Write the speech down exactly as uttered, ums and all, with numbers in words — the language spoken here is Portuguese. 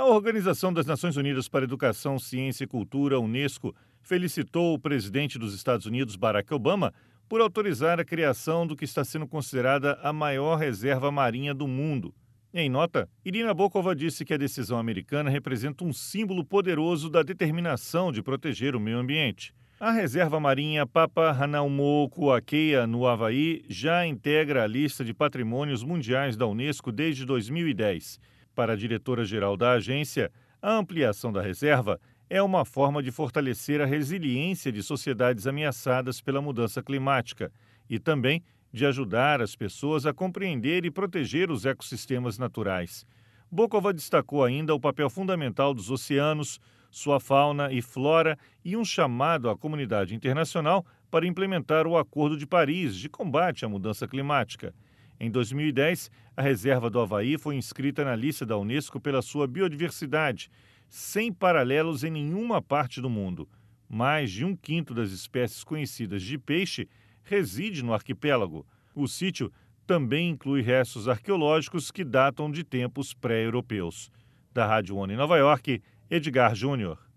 A Organização das Nações Unidas para a Educação, Ciência e Cultura, Unesco, felicitou o presidente dos Estados Unidos, Barack Obama, por autorizar a criação do que está sendo considerada a maior reserva marinha do mundo. Em nota, Irina Bokova disse que a decisão americana representa um símbolo poderoso da determinação de proteger o meio ambiente. A reserva marinha Papahanaumokuakea, no Havaí, já integra a lista de patrimônios mundiais da Unesco desde dois mil e dez. Para a diretora-geral da agência, a ampliação da reserva é uma forma de fortalecer a resiliência de sociedades ameaçadas pela mudança climática e também de ajudar as pessoas a compreender e proteger os ecossistemas naturais. Bokova destacou ainda o papel fundamental dos oceanos, sua fauna e flora e um chamado à comunidade internacional para implementar o Acordo de Paris de combate à mudança climática. Em dois mil e dez, a reserva do Havaí foi inscrita na lista da Unesco pela sua biodiversidade, sem paralelos em nenhuma parte do mundo. Mais de um quinto das espécies conhecidas de peixe reside no arquipélago. O sítio também inclui restos arqueológicos que datam de tempos pré-europeus. Da Rádio ONU em Nova York, Edgar Júnior.